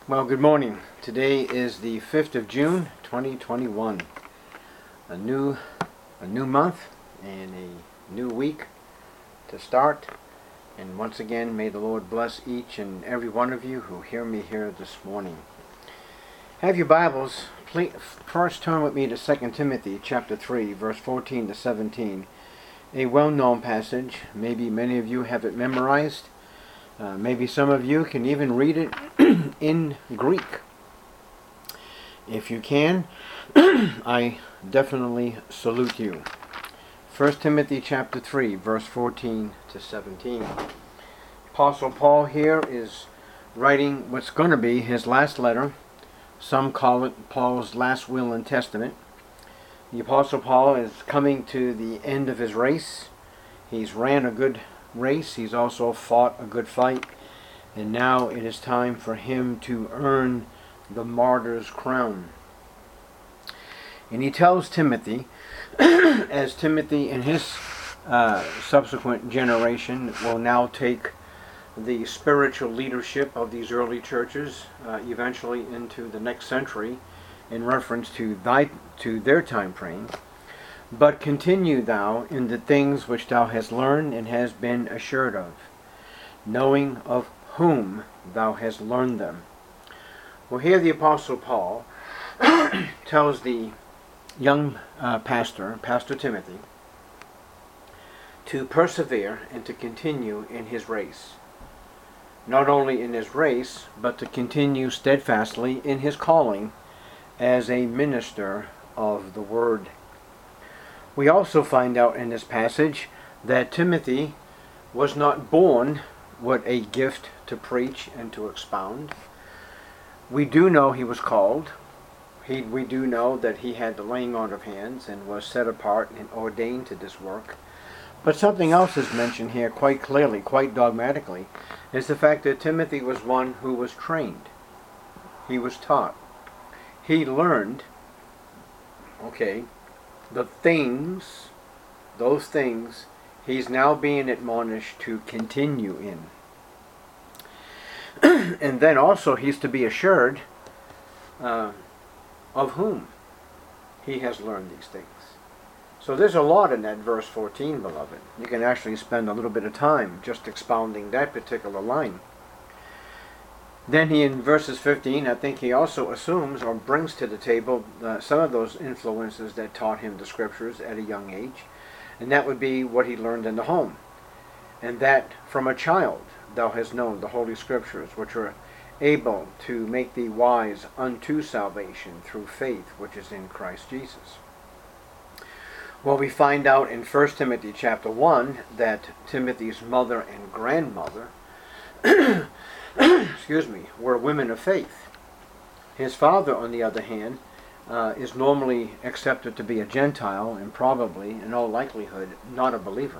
Well, good morning. Today is the 5th of June, 2021. A new month and a new week to start. And once again, may the Lord bless each and every one of you who hear me here this morning. Have your Bibles. Please first turn with me to 2 Timothy chapter 3, verse 14 to 17. A well-known passage. Maybe many of you have it memorized. Maybe some of you can even read it in Greek. If you can, I definitely salute you. 1 Timothy chapter 3, verse 14 to 17. Apostle Paul here is writing what's going to be his last letter. Some call it Paul's last will and testament. The Apostle Paul is coming to the end of his race. He's ran a good race. He's also fought a good fight. And now it is time for him to earn the martyr's crown. And he tells Timothy, as Timothy and his subsequent generation will now take the spiritual leadership of these early churches eventually into the next century in reference to their time frame. But continue thou in the things which thou hast learned and hast been assured of, knowing of whom thou hast learned them. Well, here the Apostle Paul tells the young Pastor Timothy, to persevere and to continue in his race. Not only in his race, but to continue steadfastly in his calling as a minister of the Word. We also find out in this passage that Timothy was not born with a gift to preach and to expound. We do know he was called. We do know that he had the laying on of hands and was set apart and ordained to this work. But something else is mentioned here quite clearly, quite dogmatically, is the fact that Timothy was one who was trained. He was taught. He learned, those things he's now being admonished to continue in. And then also he's to be assured of whom he has learned these things. So there's a lot in that verse 14, beloved. You can actually spend a little bit of time just expounding that particular line. Then he, in verses 15, I think he also assumes or brings to the table some of those influences that taught him the Scriptures at a young age. And that would be what he learned in the home. And that from a child thou hast known the Holy Scriptures, which are able to make thee wise unto salvation through faith which is in Christ Jesus. Well, we find out in 1 Timothy chapter 1 that Timothy's mother and grandmother were women of faith. His father, on the other hand, is normally accepted to be a Gentile and probably, in all likelihood, not a believer.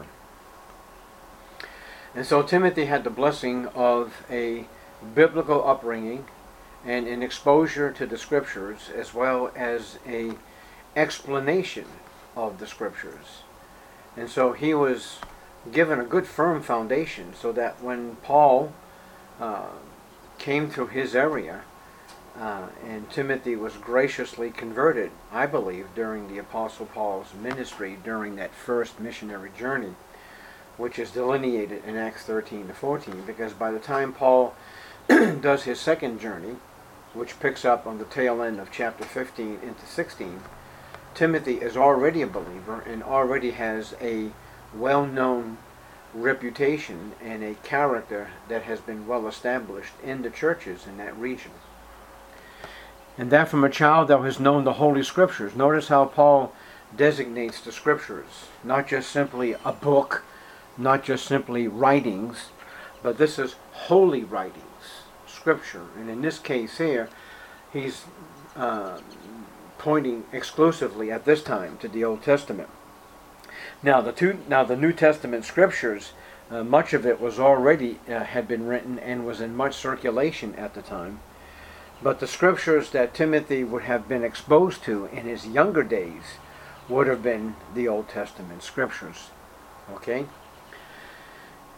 And so Timothy had the blessing of a biblical upbringing and an exposure to the Scriptures, as well as a explanation of the Scriptures. And so he was given a good firm foundation so that when Paul came through his area, and Timothy was graciously converted, I believe, during the Apostle Paul's ministry during that first missionary journey, which is delineated in Acts 13 to 14, because by the time Paul does his second journey, which picks up on the tail end of chapter 15 into 16, Timothy is already a believer and already has a well-known reputation and a character that has been well established in the churches in that region. And that from a child thou hast known the Holy Scriptures. Notice how Paul designates the Scriptures, not just simply a book, not just simply writings, but this is holy writings, Scripture. And in this case here, he's pointing exclusively at this time to the Old Testament. Now the New Testament Scriptures, much of it was already had been written and was in much circulation at the time. But the Scriptures that Timothy would have been exposed to in his younger days would have been the Old Testament Scriptures. Okay?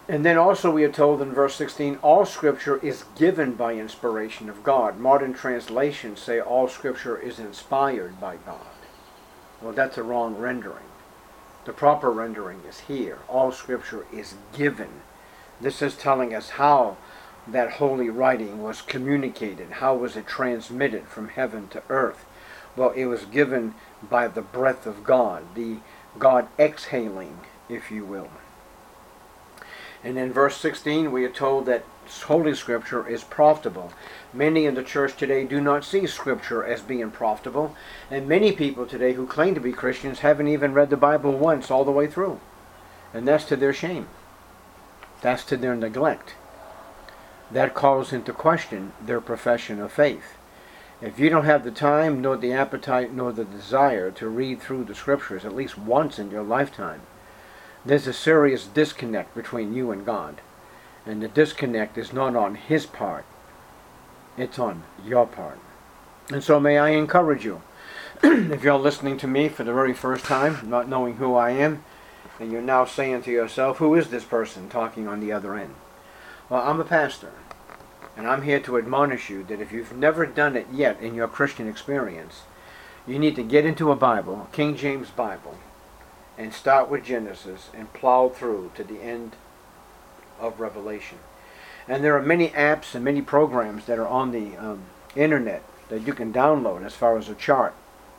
And then also we are told in verse 16, all Scripture is given by inspiration of God. Modern translations say all Scripture is inspired by God. Well, that's a wrong rendering. The proper rendering is here. All Scripture is given. This is telling us how that holy writing was communicated. How was it transmitted from heaven to earth? Well, it was given by the breath of God, the God exhaling, if you will. And in verse 16 we are told that Holy Scripture is profitable. Many in the church today do not see Scripture as being profitable, and many people today who claim to be Christians haven't even read the Bible once all the way through. And that's to their shame. That's to their neglect. That calls into question their profession of faith. If you don't have the time, nor the appetite, nor the desire to read through the Scriptures at least once in your lifetime, there's a serious disconnect between you and God. And the disconnect is not on His part. It's on your part. And so may I encourage you, if you're listening to me for the very first time, not knowing who I am, and you're now saying to yourself, who is this person talking on the other end? Well, I'm a pastor. And I'm here to admonish you that if you've never done it yet in your Christian experience, you need to get into a Bible, a King James Bible, and start with Genesis and plow through to the end of Revelation. And there are many apps and many programs that are on the internet that you can download as far as a chart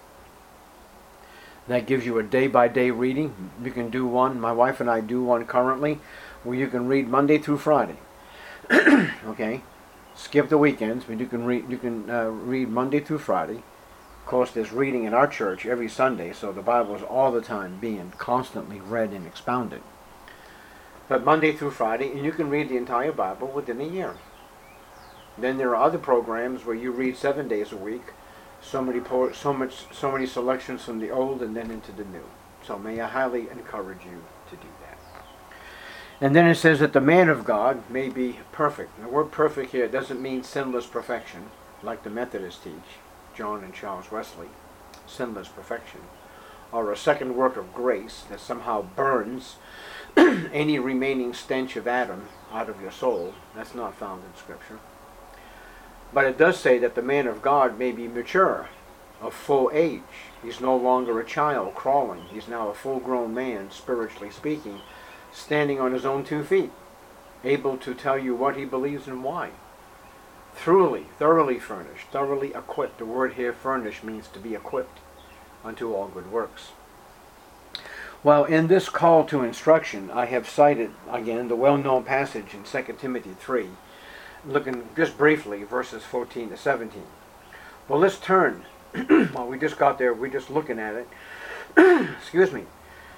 that gives you a day-by-day reading. You can do one. My wife and I do one currently where you can read Monday through Friday. Okay? Skip the weekends, but you can read Monday through Friday. Of course, there's reading in our church every Sunday, so the Bible is all the time being constantly read and expounded. But Monday through Friday, and you can read the entire Bible within a year. Then there are other programs where you read 7 days a week, so many selections from the old and then into the new. So may I highly encourage you to do that. And then it says that the man of God may be perfect. The word perfect here doesn't mean sinless perfection, like the Methodists teach, John and Charles Wesley, sinless perfection, or a second work of grace that somehow burns any remaining stench of Adam out of your soul. That's not found in Scripture. But it does say that the man of God may be mature, of full age. He's no longer a child crawling. He's now a full-grown man, spiritually speaking, standing on his own 2 feet, able to tell you what he believes and why. Thoroughly furnished, thoroughly equipped. The word here, furnished, means to be equipped unto all good works. Well, in this call to instruction, I have cited, again, the well-known passage in 2 Timothy 3, looking just briefly, verses 14 to 17. Well, let's turn. Well, we just got there. We're just looking at it. Excuse me.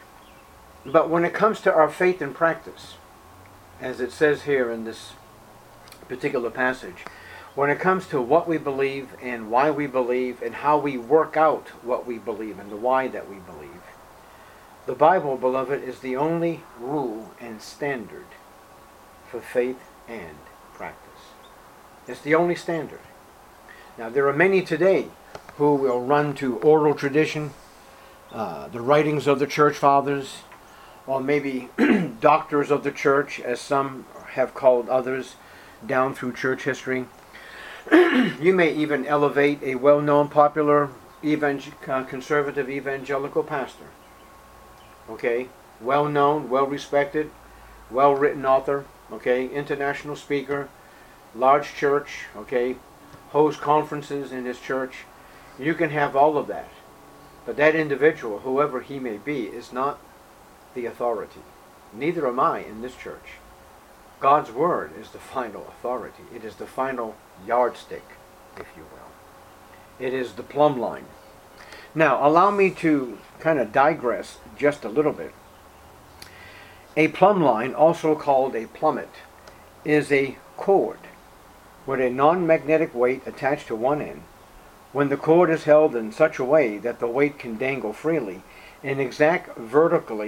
But when it comes to our faith and practice, as it says here in this particular passage, when it comes to what we believe and why we believe and how we work out what we believe and the why that we believe, the Bible, beloved, is the only rule and standard for faith and practice. It's the only standard. Now, there are many today who will run to oral tradition, the writings of the church fathers, or maybe doctors of the church, as some have called others, down through church history. You may even elevate a well-known, popular, conservative evangelical pastor. Okay? Well-known, well-respected, well-written author, okay? International speaker, large church, okay? Host conferences in his church. You can have all of that. But that individual, whoever he may be, is not the authority. Neither am I in this church. God's Word is the final authority. It is the final yardstick, if you will. It is the plumb line. Now, allow me to kind of digress just a little bit. A plumb line, also called a plummet, is a cord with a non-magnetic weight attached to one end. When the cord is held in such a way that the weight can dangle freely, an exact vertical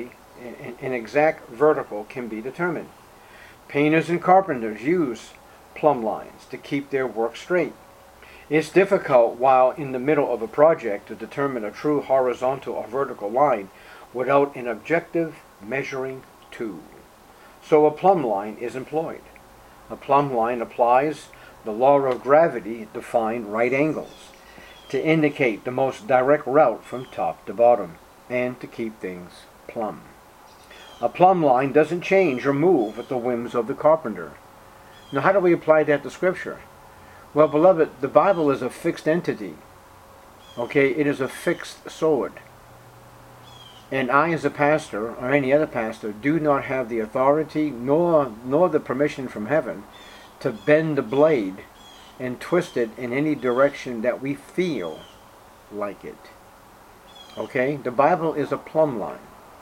can be determined. Painters and carpenters use plumb lines to keep their work straight. It's difficult while in the middle of a project to determine a true horizontal or vertical line without an objective measuring tool. So a plumb line is employed. A plumb line applies the law of gravity to find right angles, to indicate the most direct route from top to bottom, and to keep things plumb. A plumb line doesn't change or move at the whims of the carpenter. Now, how do we apply that to Scripture? Well, beloved, the Bible is a fixed entity. Okay, it is a fixed sword. And I, as a pastor, or any other pastor, do not have the authority nor the permission from heaven to bend the blade and twist it in any direction that we feel like it. Okay? The Bible is a plumb line.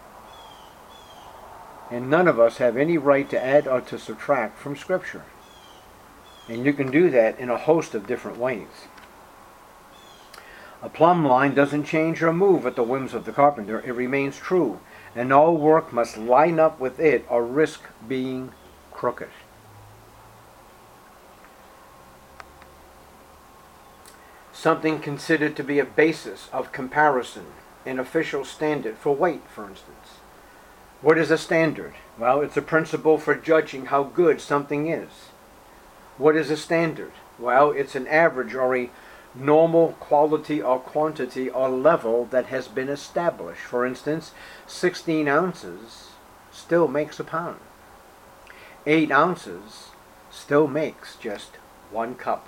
And none of us have any right to add or to subtract from Scripture. And you can do that in a host of different ways. A plumb line doesn't change or move at the whims of the carpenter. It remains true, and all work must line up with it or risk being crooked. Something considered to be a basis of comparison, an official standard for weight, for instance. What is a standard? Well, it's a principle for judging how good something is. What is a standard? Well, it's an average or a normal quality or quantity or level that has been established. For instance, 16 ounces still makes a pound. 8 ounces still makes just 1 cup.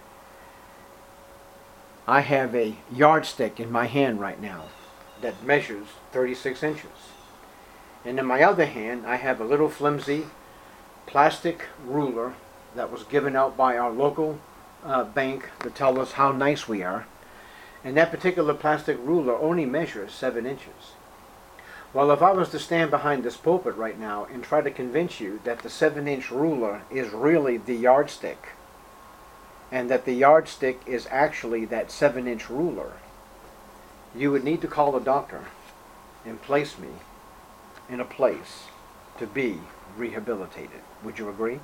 I have a yardstick in my hand right now that measures 36 inches. And in my other hand, I have a little flimsy plastic ruler that was given out by our local bank to tell us how nice we are. And that particular plastic ruler only measures 7 inches. Well, if I was to stand behind this pulpit right now and try to convince you that the 7-inch ruler is really the yardstick, and that the yardstick is actually that 7-inch ruler, you would need to call a doctor and place me in a place to be rehabilitated. Would you agree?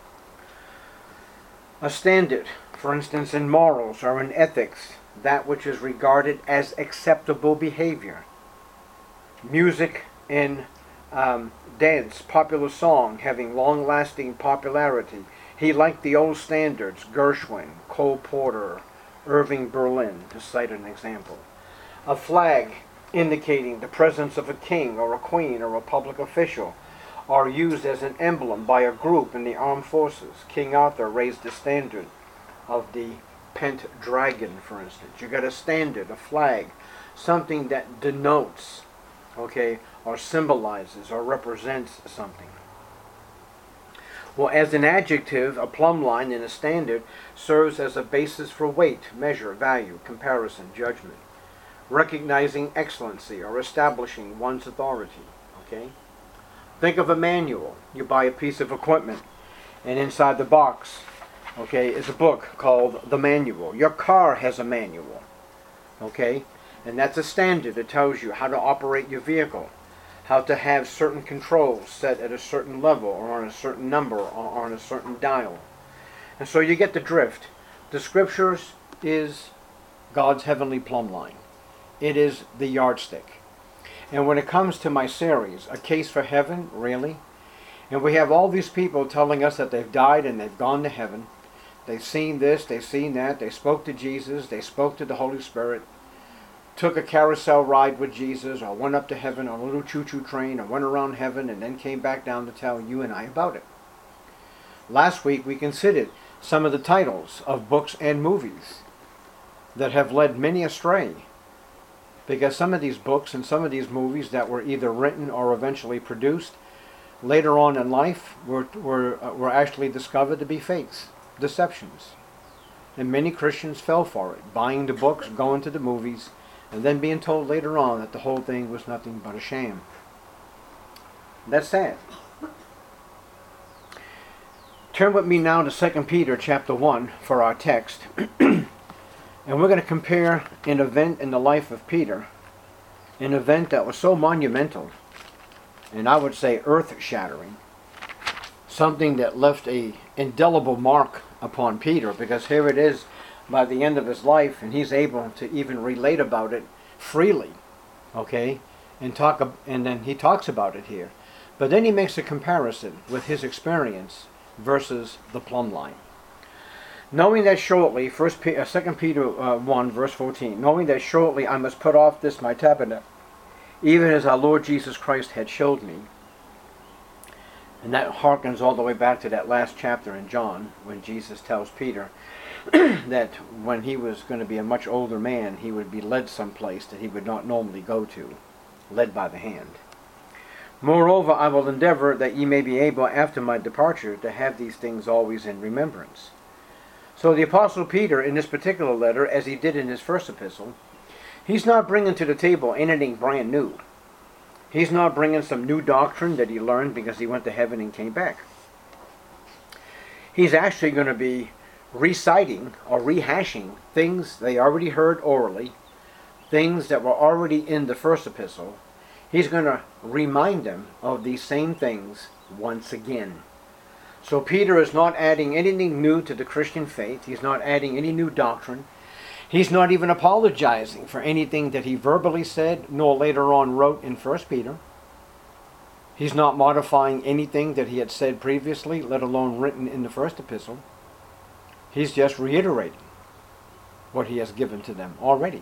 A standard, for instance, in morals or in ethics, that which is regarded as acceptable behavior. Music and dance, popular song having long-lasting popularity. He liked the old standards, Gershwin, Cole Porter, Irving Berlin, to cite an example. A flag indicating the presence of a king or a queen or a public official are used as an emblem by a group in the armed forces. King Arthur raised the standard of the pent dragon, for instance. You got a standard, a flag, something that denotes, okay, or symbolizes or represents something. Well, as an adjective, a plumb line in a standard serves as a basis for weight, measure, value, comparison, judgment, recognizing excellency or establishing one's authority. Okay? Think of a manual. You buy a piece of equipment, and inside the box, okay, is a book called the manual. Your car has a manual, okay? And that's a standard that tells you how to operate your vehicle, how to have certain controls set at a certain level or on a certain number or on a certain dial. And so you get the drift. The Scriptures is God's heavenly plumb line. It is the yardstick. And when it comes to my series, A Case for Heaven, really? And we have all these people telling us that they've died and they've gone to heaven. They've seen this, they've seen that. They spoke to Jesus, they spoke to the Holy Spirit, took a carousel ride with Jesus, or went up to heaven on a little choo-choo train, or went around heaven and then came back down to tell you and I about it. Last week we considered some of the titles of books and movies that have led many astray. Because some of these books and some of these movies that were either written or eventually produced later on in life were actually discovered to be fakes, deceptions. And many Christians fell for it, buying the books, going to the movies, and then being told later on that the whole thing was nothing but a sham. That's sad. Turn with me now to 2 Peter chapter 1 for our text. And we're going to compare an event in the life of Peter, an event that was so monumental, and I would say earth-shattering, something that left an indelible mark upon Peter, because here it is by the end of his life, and he's able to even relate about it freely, okay, and then he talks about it here. But then he makes a comparison with his experience versus the plumb line. Knowing that shortly, 2 Peter 1 verse 14, knowing that shortly I must put off this my tabernacle, even as our Lord Jesus Christ had showed me. And that harkens all the way back to that last chapter in John, when Jesus tells Peter that when he was going to be a much older man, he would be led someplace that he would not normally go to, led by the hand. Moreover, I will endeavor that ye may be able after my departure to have these things always in remembrance. So the Apostle Peter, in this particular letter, as he did in his first epistle, he's not bringing to the table anything brand new. He's not bringing some new doctrine that he learned because he went to heaven and came back. He's actually going to be reciting or rehashing things they already heard orally, things that were already in the first epistle. He's going to remind them of these same things once again. So Peter is not adding anything new to the Christian faith. He's not adding any new doctrine. He's not even apologizing for anything that he verbally said, nor later on wrote in 1 Peter. He's not modifying anything that he had said previously, let alone written in the first epistle. He's just reiterating what he has given to them already.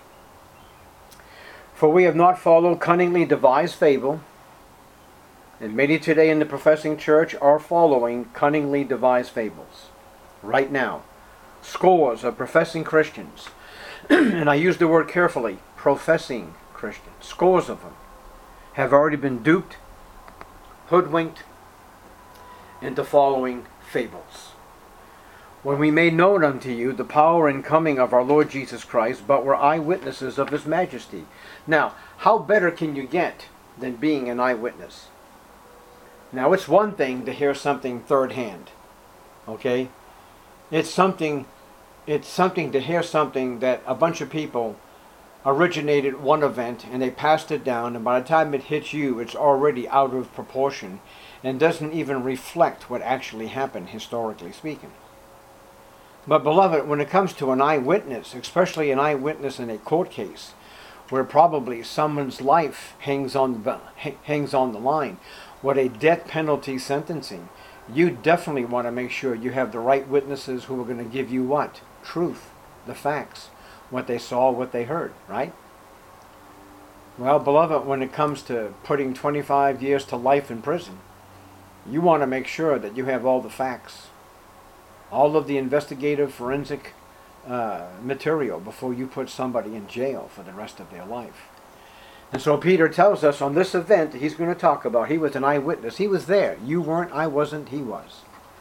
For we have not followed cunningly devised fable, and many today in the professing church are following cunningly devised fables. Right now, scores of professing Christians, and I use the word carefully, professing Christians, scores of them, have already been duped, hoodwinked into following fables. When we made known unto you the power and coming of our Lord Jesus Christ, but were eyewitnesses of his majesty. Now, how better can you get than being an eyewitness? Now, it's one thing to hear something third hand, okay? It's something to hear something that a bunch of people originated one event and they passed it down, and by the time it hits you, it's already out of proportion and doesn't even reflect what actually happened, historically speaking. But beloved, when it comes to an eyewitness, especially an eyewitness in a court case, where probably someone's life hangs on the line, what a death penalty sentencing, you definitely want to make sure you have the right witnesses who are going to give you what? Truth, the facts, what they saw, what they heard, right? Well, beloved, when it comes to putting 25 years to life in prison, you want to make sure that you have all the facts, all of the investigative forensic material before you put somebody in jail for the rest of their life. And so Peter tells us on this event that he's going to talk about, he was an eyewitness. He was there. You weren't, I wasn't, he was.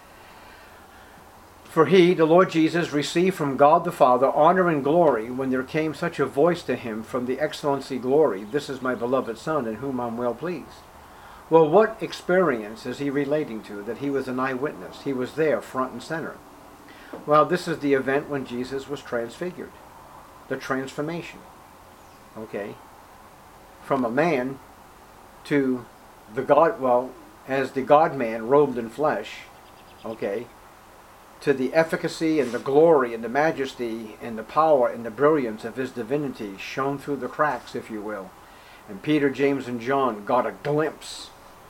For he, the Lord Jesus, received from God the Father honor and glory when there came such a voice to him from the excellency glory, this is my beloved Son in whom I'm well pleased. Well, what experience is he relating to that he was an eyewitness? He was there front and center. Well, this is the event when Jesus was transfigured. The transformation. Okay? From a man to the God, well, as the God-man robed in flesh, okay, to the efficacy and the glory and the majesty and the power and the brilliance of his divinity shone through the cracks, if you will. And Peter, James, and John got a glimpse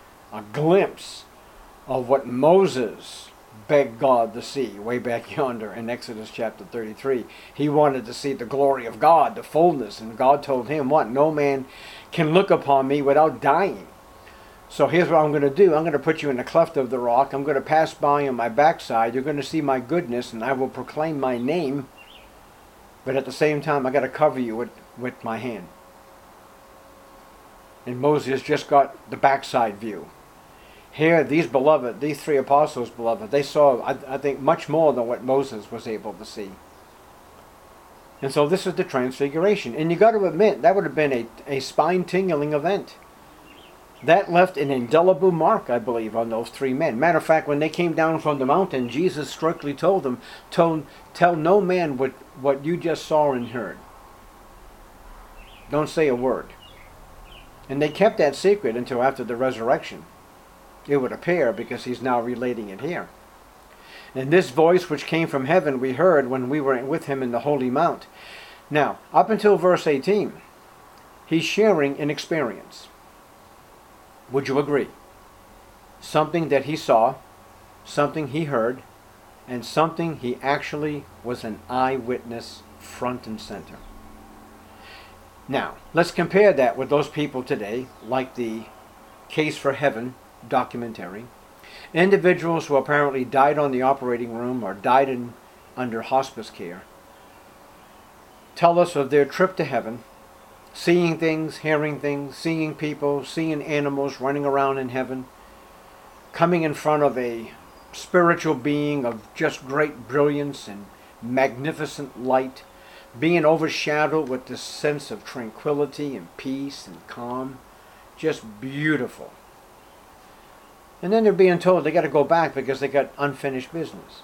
of what Moses begged God to see way back yonder in Exodus chapter 33. He wanted to see the glory of God, the fullness, and God told him what? No man can look upon me without dying. So here's what I'm going to do. I'm going to put you in the cleft of the rock. I'm going to pass by on my backside. You're going to see my goodness, and I will proclaim my name. But at the same time, I got to cover you with my hand. And Moses just got the backside view. Here, these three apostles, beloved, they saw, I think, much more than what Moses was able to see. And so this is the transfiguration. And you got to admit, that would have been a spine-tingling event. That left an indelible mark, I believe, on those three men. Matter of fact, when they came down from the mountain, Jesus strictly told them, tell no man what you just saw and heard. Don't say a word. And they kept that secret until after the resurrection. It would appear, because he's now relating it here. And this voice which came from heaven we heard when we were with him in the Holy Mount. Now, up until verse 18, he's sharing an experience. Would you agree? something that he saw, something he heard, and something he actually was an eyewitness front and center. Now, let's compare that with those people today, like the Case for Heaven documentary. Individuals who apparently died on the operating room or died under hospice care tell us of their trip to heaven, seeing things, hearing things, seeing people, seeing animals running around in heaven, coming in front of a spiritual being of just great brilliance and magnificent light, being overshadowed with this sense of tranquility and peace and calm. Just beautiful. And then they're being told they got to go back because they got unfinished business.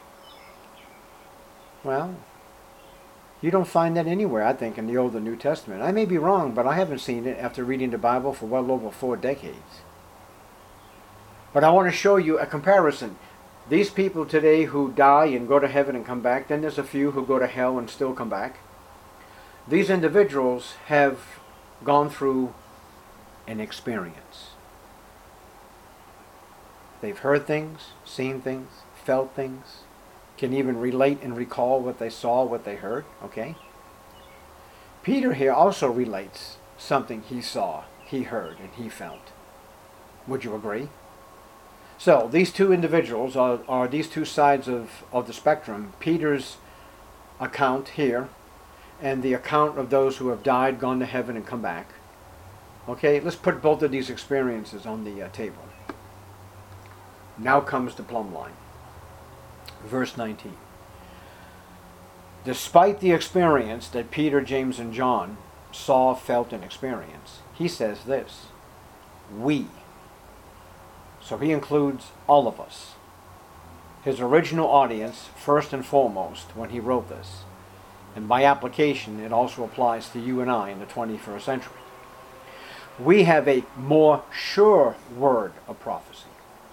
Well, you don't find that anywhere, I think, in the Old and New Testament. I may be wrong, but I haven't seen it after reading the Bible for well over 4 decades. But I want to show you a comparison. These people today who die and go to heaven and come back, then there's a few who go to hell and still come back. These individuals have gone through an experience. They've heard things, seen things, felt things, can even relate and recall what they saw, what they heard, okay? Peter here also relates something he saw, he heard, and he felt. Would you agree? So, these two individuals are these two sides of the spectrum. Peter's account here, and the account of those who have died, gone to heaven, and come back. Okay, let's put both of these experiences on the table. Now comes the plumb line. Verse 19. Despite the experience that Peter, James, and John saw, felt, and experienced, he says this: we. So he includes all of us. His original audience, first and foremost, when he wrote this. And by application, it also applies to you and I in the 21st century. We have a more sure word of prophecy.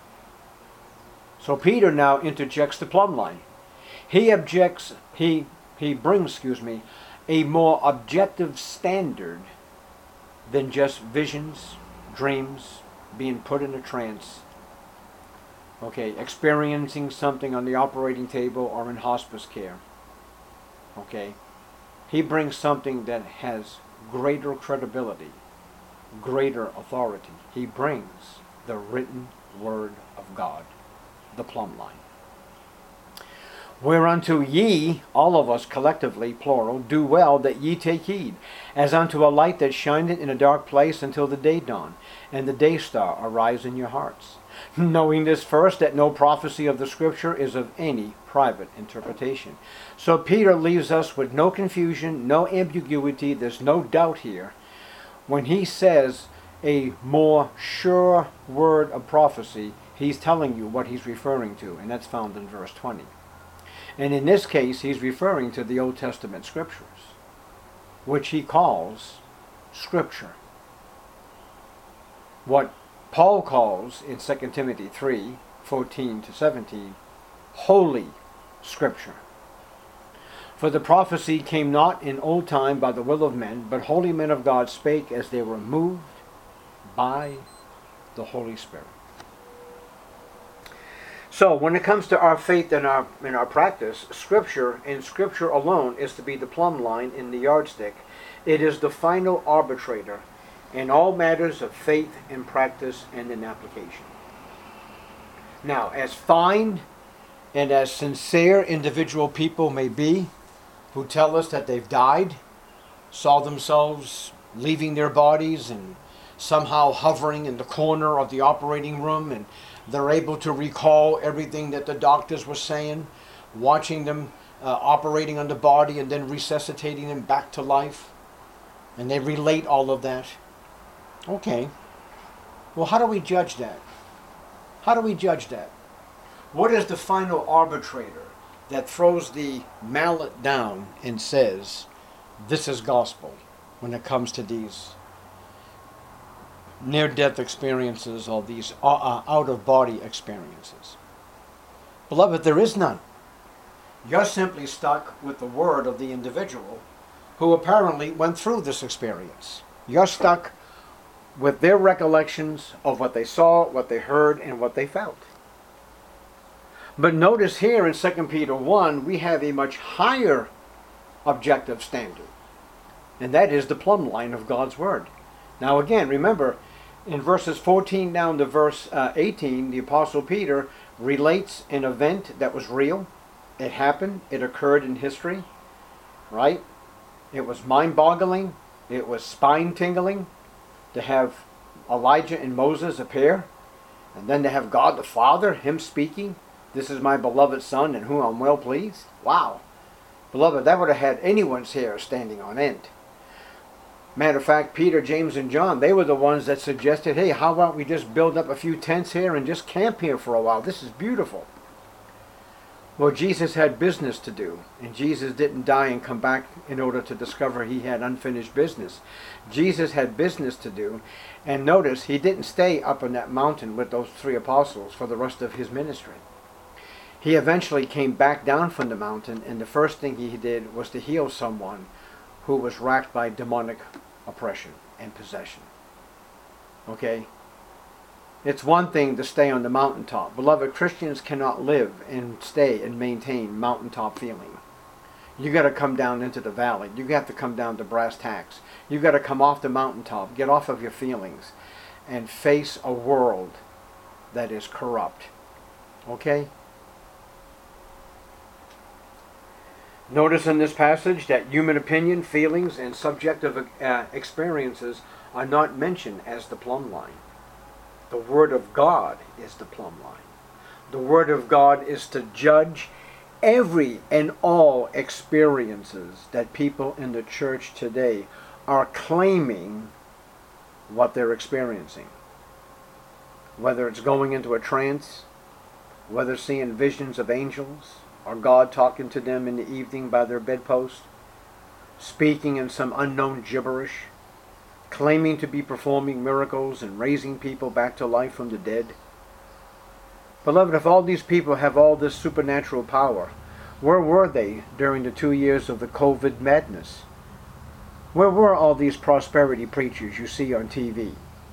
So Peter now interjects the plumb line. He brings, a more objective standard than just visions, dreams, being put in a trance, okay, experiencing something on the operating table or in hospice care. Okay, he brings something that has greater credibility, greater authority. He brings the written word of God. The plumb line. Whereunto ye, all of us collectively, plural, do well that ye take heed, as unto a light that shineth in a dark place until the day dawn, and the day star arise in your hearts. Knowing this first, that no prophecy of the Scripture is of any private interpretation. So Peter leaves us with no confusion, no ambiguity, there's no doubt here, when he says a more sure word of prophecy. He's telling you what he's referring to, and that's found in verse 20. And in this case, he's referring to the Old Testament Scriptures, which he calls Scripture. What Paul calls in 2 Timothy 3:14-17, Holy Scripture. For the prophecy came not in old time by the will of men, but holy men of God spake as they were moved by the Holy Spirit. So, when it comes to our faith and our practice, Scripture and Scripture alone is to be the plumb line in the yardstick. It is the final arbitrator in all matters of faith and practice and in application. Now, as fine and as sincere individual people may be, who tell us that they've died, saw themselves leaving their bodies and somehow hovering in the corner of the operating room, and they're able to recall everything that the doctors were saying, watching them operating on the body and then resuscitating them back to life. And they relate all of that. Okay. Well, how do we judge that? How do we judge that? What is the final arbitrator that throws the mallet down and says, this is gospel when it comes to these near-death experiences or these out-of-body experiences? Beloved, there is none. You're simply stuck with the word of the individual who apparently went through this experience. You're stuck with their recollections of what they saw, what they heard, and what they felt. But notice here in 2 Peter 1, we have a much higher objective standard. And that is the plumb line of God's Word. Now again, remember, in verses 14 down to verse 18, the Apostle Peter relates an event that was real. It happened. It occurred in history. Right? It was mind-boggling. It was spine-tingling to have Elijah and Moses appear. And then to have God the Father, Him speaking. This is my beloved Son in whom I'm well pleased. Wow. Beloved, that would have had anyone's hair standing on end. Matter of fact, Peter, James, and John, they were the ones that suggested, hey, how about we just build up a few tents here and just camp here for a while? This is beautiful. Well, Jesus had business to do, and Jesus didn't die and come back in order to discover He had unfinished business. Jesus had business to do, and notice He didn't stay up on that mountain with those 3 apostles for the rest of His ministry. He eventually came back down from the mountain, and the first thing He did was to heal someone who was racked by demonic oppression and possession. Okay? It's one thing to stay on the mountaintop. Beloved, Christians cannot live and stay and maintain mountaintop feeling. You got to come down into the valley. You have to come down to brass tacks. You got to come off the mountaintop, get off of your feelings, and face a world that is corrupt. Okay? Notice in this passage that human opinion, feelings, and subjective experiences are not mentioned as the plumb line. The Word of God is the plumb line. The Word of God is to judge every and all experiences that people in the church today are claiming what they're experiencing. Whether it's going into a trance, whether seeing visions of angels, or God talking to them in the evening by their bedpost, speaking in some unknown gibberish, claiming to be performing miracles and raising people back to life from the dead. Beloved, if all these people have all this supernatural power, where were they during the 2 years of the COVID madness? Where were all these prosperity preachers you see on TV?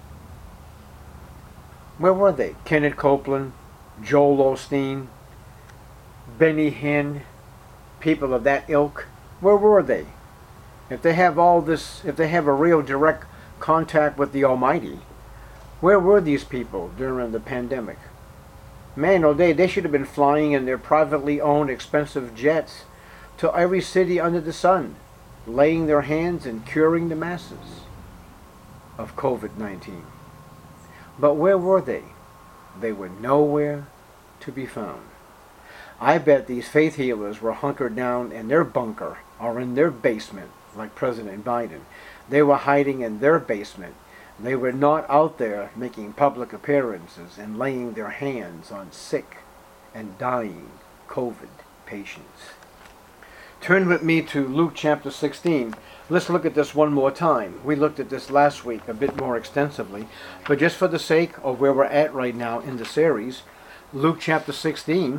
Where were they? Kenneth Copeland, Joel Osteen, Benny Hinn, people of that ilk, where were they? If they have all this, if they have a real direct contact with the Almighty, where were these people during the pandemic? Man, oh, they should have been flying in their privately owned expensive jets to every city under the sun, laying their hands and curing the masses of COVID-19. But where were they? They were nowhere to be found. I bet these faith healers were hunkered down in their bunker or in their basement, like President Biden. They were hiding in their basement. They were not out there making public appearances and laying their hands on sick and dying COVID patients. Turn with me to Luke chapter 16. Let's look at this one more time. We looked at this last week a bit more extensively, but just for the sake of where we're at right now in the series, Luke chapter 16,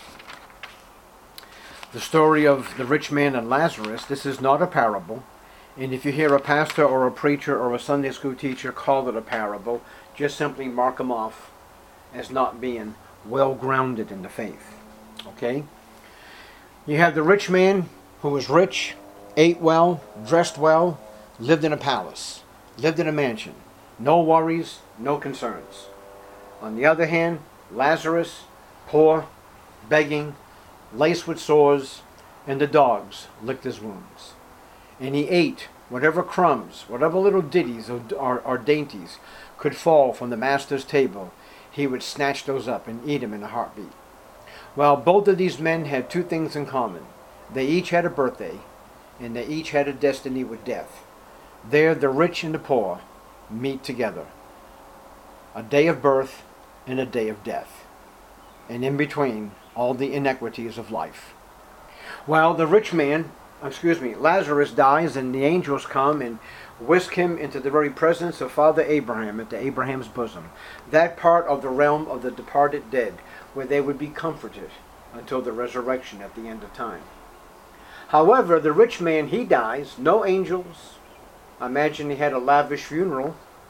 the story of the rich man and Lazarus. This is not a parable. And if you hear a pastor or a preacher or a Sunday school teacher call it a parable, just simply mark them off as not being well grounded in the faith. Okay? You have the rich man who was rich, ate well, dressed well, lived in a palace, lived in a mansion. No worries, no concerns. On the other hand, Lazarus, poor, begging, laced with sores, and the dogs licked his wounds. And he ate whatever crumbs, whatever little ditties or dainties could fall from the master's table. He would snatch those up and eat them in a heartbeat. Well, both of these men had two things in common. They each had a birthday, and they each had a destiny with death. There the rich and the poor meet together. A day of birth and a day of death. And in between, all the inequities of life. Well, the rich man, Lazarus dies, and the angels come and whisk him into the very presence of Father Abraham, into Abraham's bosom. That part of the realm of the departed dead, where they would be comforted until the resurrection at the end of time. However, the rich man, he dies, no angels. I imagine he had a lavish funeral.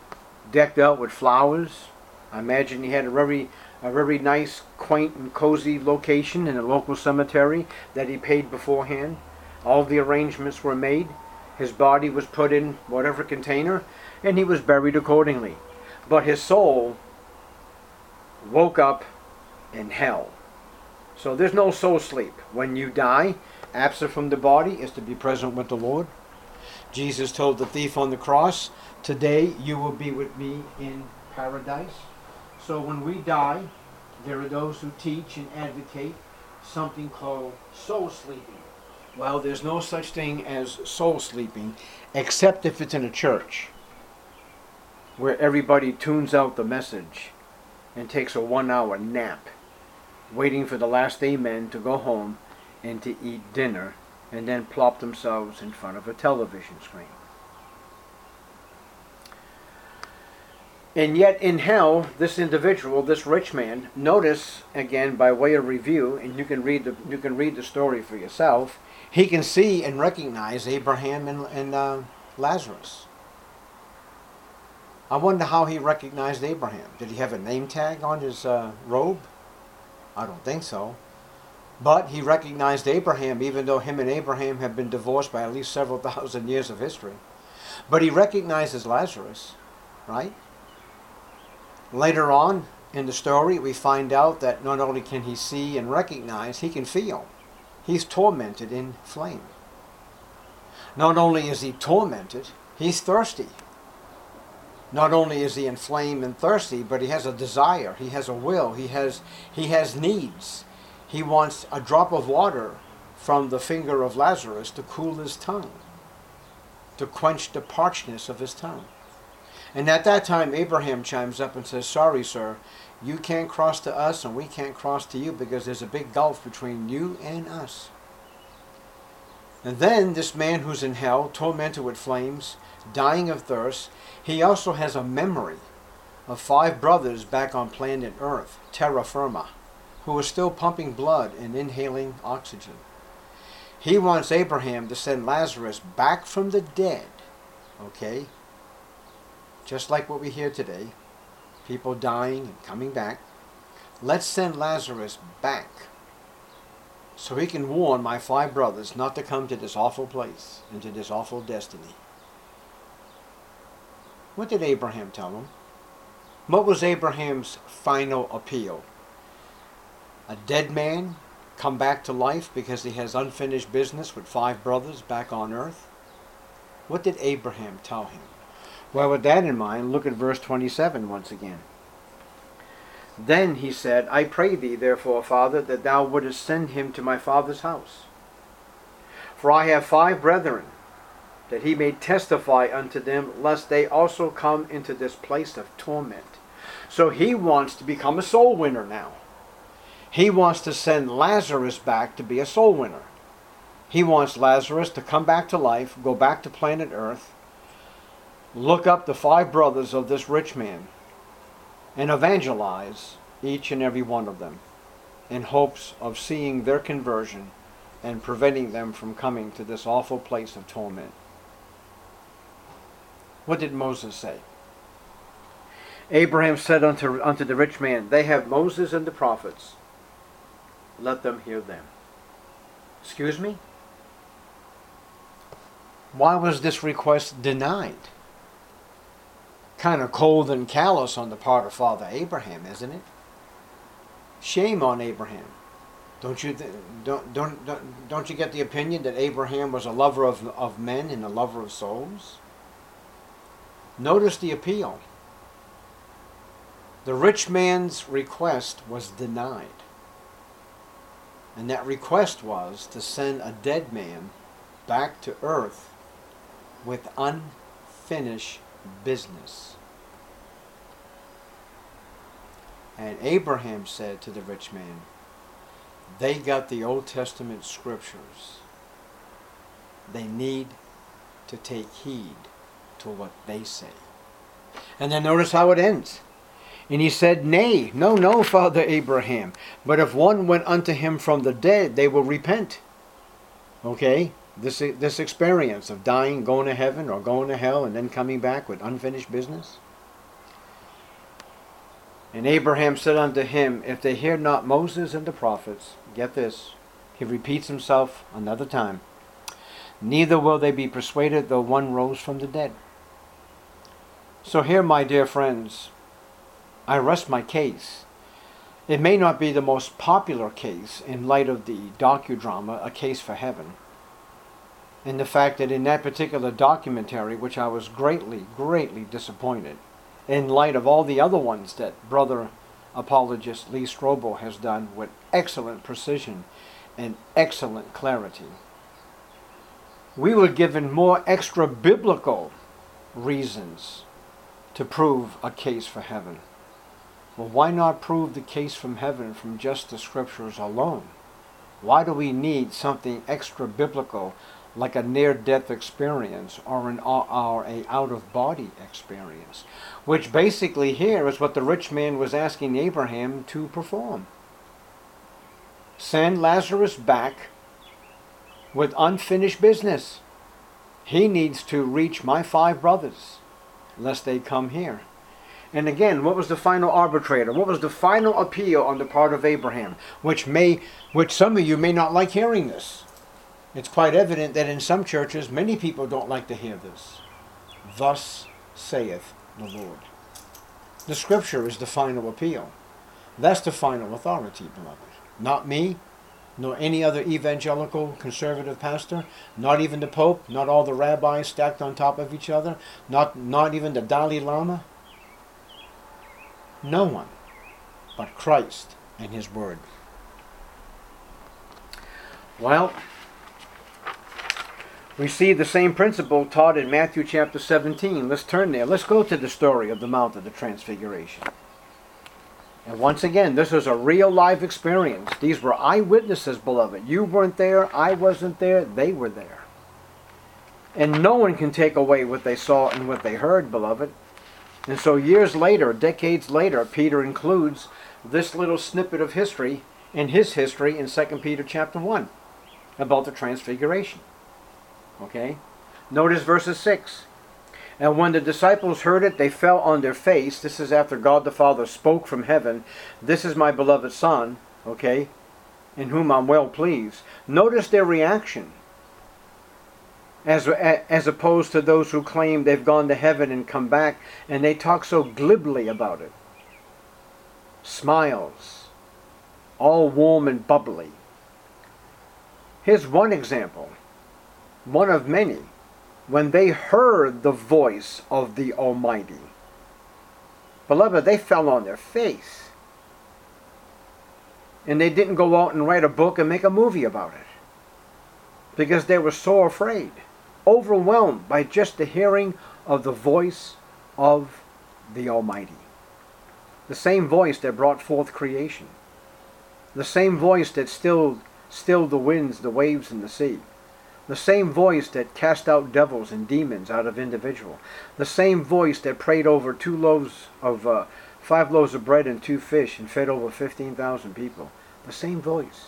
decked out with flowers. I imagine he had a very nice, quaint, and cozy location in a local cemetery that he paid beforehand. All the arrangements were made. His body was put in whatever container, and he was buried accordingly. But his soul woke up in hell. So there's no soul sleep. When you die, absent from the body is to be present with the Lord. Jesus told the thief on the cross, "Today you will be with me in paradise." So when we die, there are those who teach and advocate something called soul sleeping. Well, there's no such thing as soul sleeping, except if it's in a church, where everybody tunes out the message and takes a 1-hour nap, waiting for the last amen to go home and to eat dinner, and then plop themselves in front of a television screen. And yet in hell, this individual, this rich man, notice again by way of review, and you can read the story for yourself. He can see and recognize Abraham and Lazarus. I wonder how he recognized Abraham. Did he have a name tag on his robe? I don't think so. But he recognized Abraham, even though him and Abraham have been divorced by at least several thousand years of history. But he recognizes Lazarus, right? Later on in the story, we find out that not only can he see and recognize, he can feel. He's tormented in flame. Not only is he tormented, he's thirsty. Not only is he inflamed and thirsty, but he has a desire, he has a will, he has needs. He wants a drop of water from the finger of Lazarus to cool his tongue, to quench the parchness of his tongue. And at that time, Abraham chimes up and says, "Sorry, sir, you can't cross to us and we can't cross to you because there's a big gulf between you and us." And then this man who's in hell, tormented with flames, dying of thirst, he also has a memory of 5 brothers back on planet Earth, terra firma, who are still pumping blood and inhaling oxygen. He wants Abraham to send Lazarus back from the dead, okay? Just like what we hear today, people dying and coming back. Let's send Lazarus back so he can warn my 5 brothers not to come to this awful place and to this awful destiny. What did Abraham tell him? What was Abraham's final appeal? A dead man come back to life because he has unfinished business with 5 brothers back on earth? What did Abraham tell him? Well, with that in mind, look at verse 27 once again. Then he said, "I pray thee, therefore, Father, that thou wouldest send him to my father's house. For I have 5 brethren, that he may testify unto them, lest they also come into this place of torment." So he wants to become a soul winner now. He wants to send Lazarus back to be a soul winner. He wants Lazarus to come back to life, go back to planet Earth, look up the 5 brothers of this rich man, and evangelize each and every one of them in hopes of seeing their conversion and preventing them from coming to this awful place of torment. What did Moses say? Abraham said unto the rich man, "They have Moses and the prophets. Let them hear them." Excuse me? Why was this request denied? Kind of cold and callous on the part of Father Abraham, isn't it? Shame on Abraham. Don't you get the opinion that Abraham was a lover of men and a lover of souls? Notice the appeal. The rich man's request was denied. And that request was to send a dead man back to earth with unfinished business. And Abraham said to the rich man, they got the Old Testament scriptures. They need to take heed to what they say. And then notice how it ends. And he said, "Nay, no, Father Abraham, but if one went unto him from the dead, they will repent." Okay, this experience of dying, going to heaven or going to hell, and then coming back with unfinished business. And Abraham said unto him, if they hear not Moses and the prophets, get this, he repeats himself another time, neither will they be persuaded though one rose from the dead. So here, my dear friends, I rest my case. It may not be the most popular case in light of the docudrama, A Case for Heaven, and the fact that in that particular documentary, which I was greatly, greatly disappointed, in light of all the other ones that brother apologist Lee Strobel has done with excellent precision and excellent clarity, we were given more extra biblical reasons to prove a case for heaven. Well, why not prove the case from heaven from just the scriptures alone? Why do we need something extra biblical like a near-death experience or an out-of-body experience? Which basically here is what the rich man was asking Abraham to perform. Send Lazarus back with unfinished business. He needs to reach my 5 brothers, lest they come here. And again, what was the final arbitrator? What was the final appeal on the part of Abraham? Which some of you may not like hearing this. It's quite evident that in some churches, many people don't like to hear this. Thus saith the Lord. The scripture is the final appeal. That's the final authority, beloved. Not me, nor any other evangelical conservative pastor, not even the Pope, not all the rabbis stacked on top of each other, not even the Dalai Lama. No one but Christ and His Word. Well, we see the same principle taught in Matthew chapter 17. Let's turn there. Let's go to the story of the Mount of the Transfiguration. And once again, this was a real live experience. These were eyewitnesses, beloved. You weren't there, I wasn't there, they were there. And no one can take away what they saw and what they heard, beloved. And so years later, decades later, Peter includes this little snippet of history in his history in 2 Peter chapter 1 about the Transfiguration. Okay? Notice verses 6. And when the disciples heard it, they fell on their face. This is after God the Father spoke from heaven. This is my beloved Son, okay, in whom I'm well pleased. Notice their reaction. As opposed to those who claim they've gone to heaven and come back, and they talk so glibly about it. Smiles. All warm and bubbly. Here's one example. One of many. When they heard the voice of the Almighty. Beloved, they fell on their face. And they didn't go out and write a book and make a movie about it. Because they were so afraid. Overwhelmed by just the hearing of the voice of the Almighty. The same voice that brought forth creation. The same voice that stilled the winds, the waves, and the sea. The same voice that cast out devils and demons out of individuals. The same voice that prayed over 5 loaves of bread and 2 fish and fed over 15,000 people. The same voice.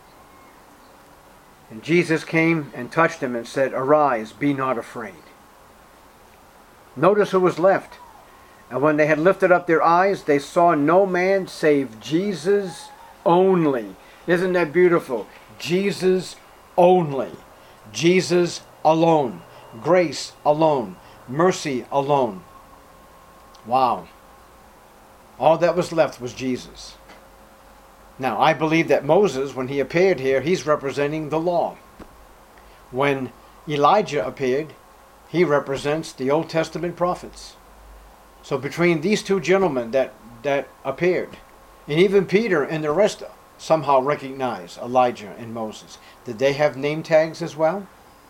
And Jesus came and touched them and said, arise, be not afraid. Notice who was left. And when they had lifted up their eyes, they saw no man save Jesus only. Isn't that beautiful? Jesus only. Jesus alone. Grace alone. Mercy alone. Wow. All that was left was Jesus. Now, I believe that Moses, when he appeared here, he's representing the law. When Elijah appeared, he represents the Old Testament prophets. So between these two gentlemen that appeared, and even Peter and the rest somehow recognize Elijah and Moses. Did they have name tags as well?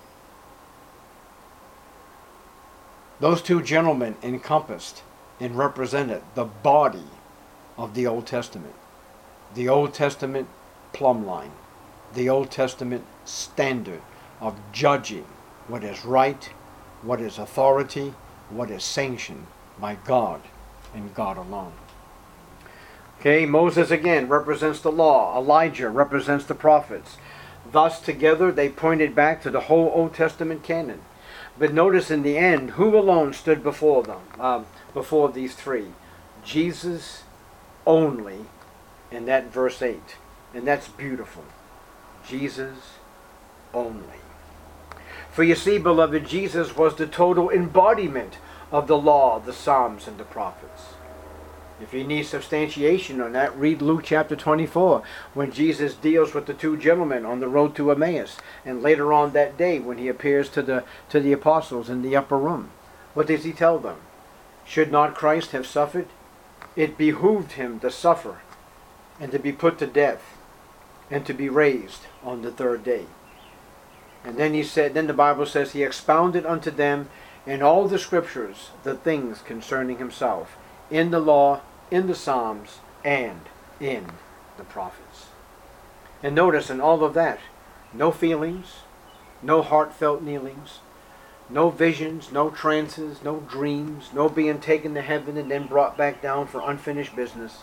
Those two gentlemen encompassed and represented the body of the Old Testament. The Old Testament plumb line. The Old Testament standard of judging what is right, what is authority, what is sanctioned by God and God alone. Okay, Moses again represents the law. Elijah represents the prophets. Thus together they pointed back to the whole Old Testament canon. But notice in the end, who alone stood before them, before these three? Jesus only in that verse 8. And that's beautiful. Jesus only. For you see, beloved, Jesus was the total embodiment of the law, the Psalms, and the prophets. If you need substantiation on that, read Luke chapter 24, when Jesus deals with the two gentlemen on the road to Emmaus, and later on that day when he appears to the apostles in the upper room. What does he tell them? Should not Christ have suffered? It behooved him to suffer, and to be put to death, and to be raised on the third day. And then the Bible says, he expounded unto them in all the scriptures the things concerning himself, in the law, in the Psalms, and in the prophets. And notice in all of that, no feelings, no heartfelt kneelings, no visions, no trances, no dreams, no being taken to heaven and then brought back down for unfinished business.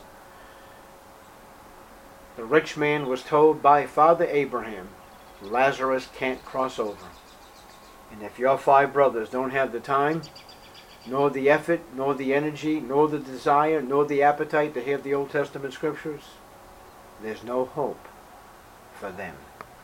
The rich man was told by Father Abraham, Lazarus can't cross over. And if your 5 brothers don't have the time, nor the effort, nor the energy, nor the desire, nor the appetite to hear the Old Testament scriptures, there's no hope for them.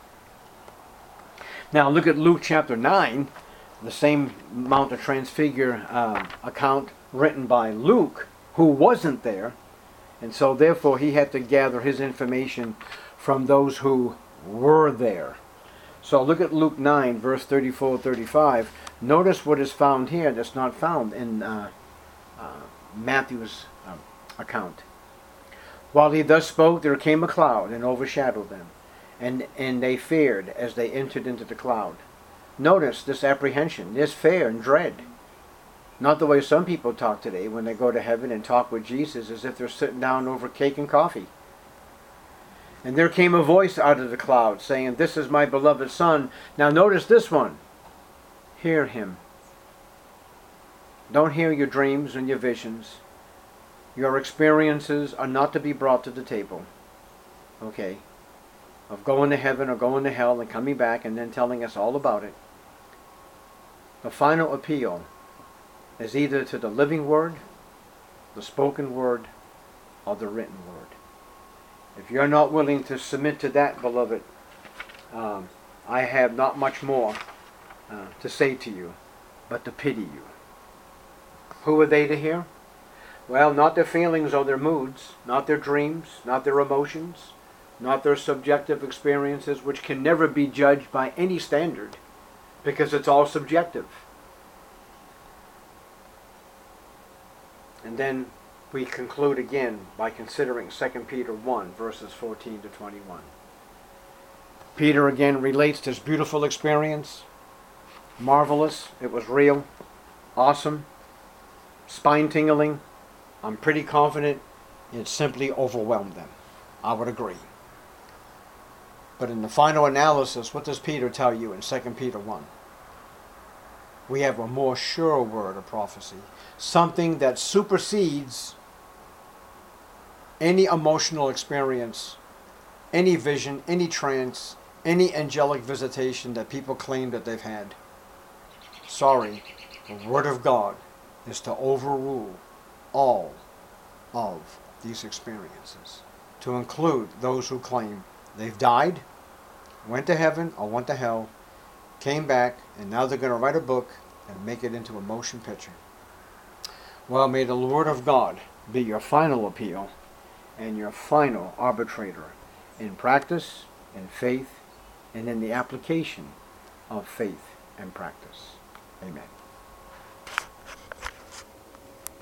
Now look at Luke chapter 9, the same Mount of Transfigure account written by Luke, who wasn't there, and so therefore he had to gather his information from those who were there. So look at Luke 9, verse 34-35. Notice what is found here that's not found in Matthew's account. While he thus spoke, there came a cloud and overshadowed them, and they feared as they entered into the cloud. Notice this apprehension, this fear and dread. Not the way some people talk today when they go to heaven and talk with Jesus as if they're sitting down over cake and coffee. And there came a voice out of the cloud saying, "This is my beloved Son." Now notice this one. Hear him. Don't hear your dreams and your visions. Your experiences are not to be brought to the table. Okay? Of going to heaven or going to hell and coming back and then telling us all about it. The final appeal is either to the living word, the spoken word, or the written word. If you're not willing to submit to that, beloved, I have not much more to say to you, but to pity you. Who are they to hear? Well, not their feelings or their moods, not their dreams, not their emotions, not their subjective experiences, which can never be judged by any standard, because it's all subjective. And then we conclude again by considering 2 Peter 1, verses 14-21. Peter again relates this beautiful experience. Marvelous. It was real. Awesome. Spine-tingling. I'm pretty confident it simply overwhelmed them. I would agree. But in the final analysis, what does Peter tell you in 2 Peter 1? We have a more sure word of prophecy. Something that supersedes any emotional experience, any vision, any trance, any angelic visitation that people claim that they've had. Sorry, the Word of God is to overrule all of these experiences, to include those who claim they've died, went to heaven or went to hell, came back, and now they're going to write a book and make it into a motion picture. Well, may the Word of God be your final appeal and your final arbitrator in practice, in faith, and in the application of faith and practice. Amen.